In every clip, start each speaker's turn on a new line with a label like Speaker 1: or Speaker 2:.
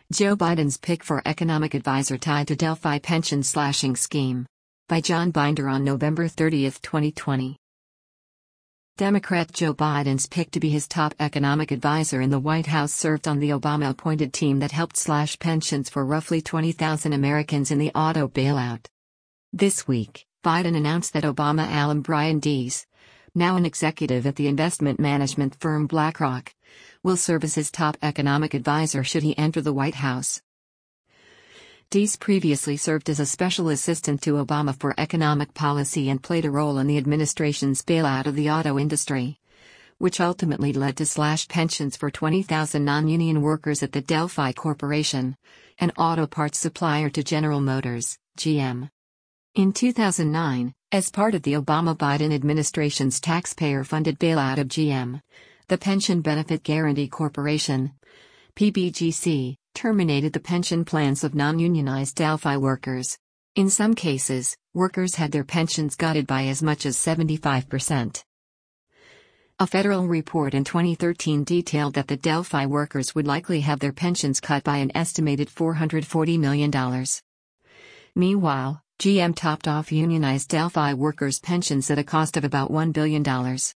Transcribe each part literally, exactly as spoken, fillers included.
Speaker 1: Joe Biden's pick for economic advisor tied to Delphi pension slashing scheme. By John Binder on November thirtieth, twenty twenty. Democrat Joe Biden's pick to be his top economic advisor in the White House served on the Obama-appointed team that helped slash pensions for roughly twenty thousand Americans in the auto bailout. This week, Biden announced that Obama alum Brian Deese, now an executive at the investment management firm BlackRock, will serve as his top economic advisor should he enter the White House. Deese previously served as a special assistant to Obama for economic policy and played a role in the administration's bailout of the auto industry, which ultimately led to slashed pensions for twenty thousand non-union workers at the Delphi Corporation, an auto parts supplier to General Motors, G M. In two thousand nine, as part of the Obama-Biden administration's taxpayer-funded bailout of G M, the Pension Benefit Guaranty Corporation, P B G C, terminated the pension plans of non-unionized Delphi workers. In some cases, workers had their pensions gutted by as much as seventy-five percent. A federal report in twenty thirteen detailed that the Delphi workers would likely have their pensions cut by an estimated four hundred forty million dollars. Meanwhile, G M topped off unionized Delphi workers' pensions at a cost of about one billion dollars.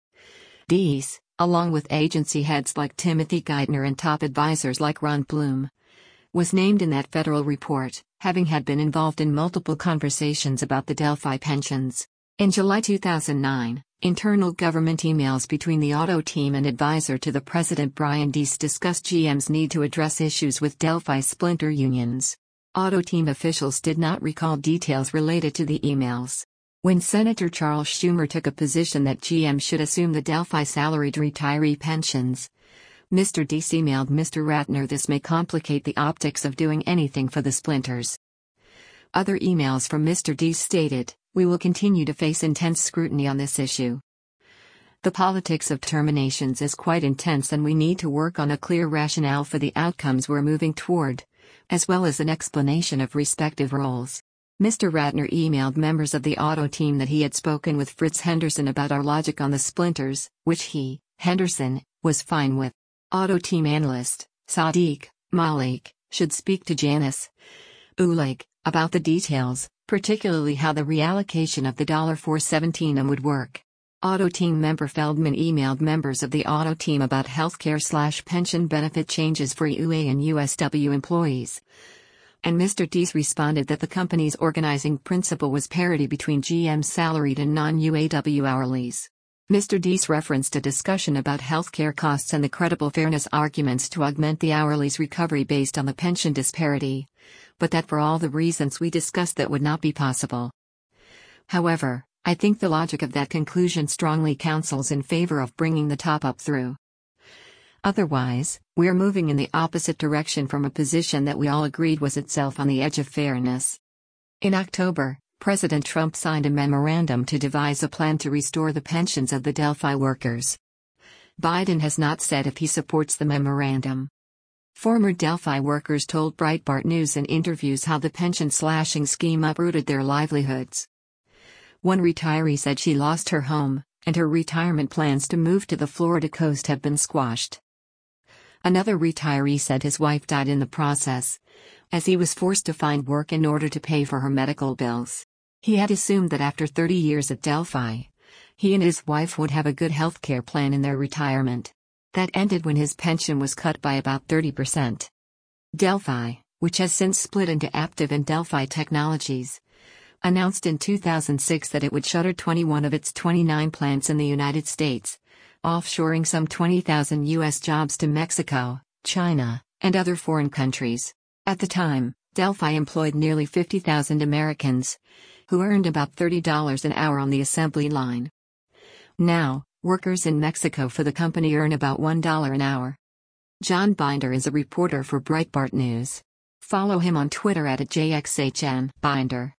Speaker 1: Deese, along with agency heads like Timothy Geithner and top advisors like Ron Bloom, was named in that federal report, having had been involved in multiple conversations about the Delphi pensions. In July two thousand nine, internal government emails between the auto team and advisor to the president Brian Deese discussed G M's need to address issues with Delphi splinter unions. Auto team officials did not recall details related to the emails. When Senator Charles Schumer took a position that G M should assume the Delphi salaried retiree pensions, Mister Deese emailed Mister Ratner, "This may complicate the optics of doing anything for the splinters." Other emails from Mister Deese stated, "We will continue to face intense scrutiny on this issue. The politics of terminations is quite intense and we need to work on a clear rationale for the outcomes we're moving toward, as well as an explanation of respective roles." Mister Ratner emailed members of the auto team that he had spoken with Fritz Henderson about our logic on the splinters, which he, Henderson, was fine with. Auto team analyst, Sadiq Malik, should speak to Janice Ulig about the details, particularly how the reallocation of the four seventeen would work. Auto team member Feldman emailed members of the auto team about healthcare slash pension benefit changes for U A and U S W employees. And Mister Deese responded that the company's organizing principle was parity between G M's salaried and non-U A W hourlies. Mister Deese referenced a discussion about healthcare costs and the credible fairness arguments to augment the hourly's recovery based on the pension disparity, but that for all the reasons we discussed that would not be possible. However, I think the logic of that conclusion strongly counsels in favor of bringing the top-up through. Otherwise, we are moving in the opposite direction from a position that we all agreed was itself on the edge of fairness. In October, President Trump signed a memorandum to devise a plan to restore the pensions of the Delphi workers. Biden has not said if he supports the memorandum. Former Delphi workers told Breitbart News in interviews how the pension slashing scheme uprooted their livelihoods. One retiree said she lost her home, and her retirement plans to move to the Florida coast have been squashed. Another retiree said his wife died in the process, as he was forced to find work in order to pay for her medical bills. He had assumed that after thirty years at Delphi, he and his wife would have a good health care plan in their retirement. That ended when his pension was cut by about thirty percent. Delphi, which has since split into Aptiv and Delphi Technologies, announced in two thousand six that it would shutter twenty-one of its twenty-nine plants in the United States, offshoring some twenty thousand U S jobs to Mexico, China, and other foreign countries. At the time, Delphi employed nearly fifty thousand Americans, who earned about thirty dollars an hour on the assembly line. Now, workers in Mexico for the company earn about one dollar an hour. John Binder is a reporter for Breitbart News. Follow him on Twitter at J X H N Binder.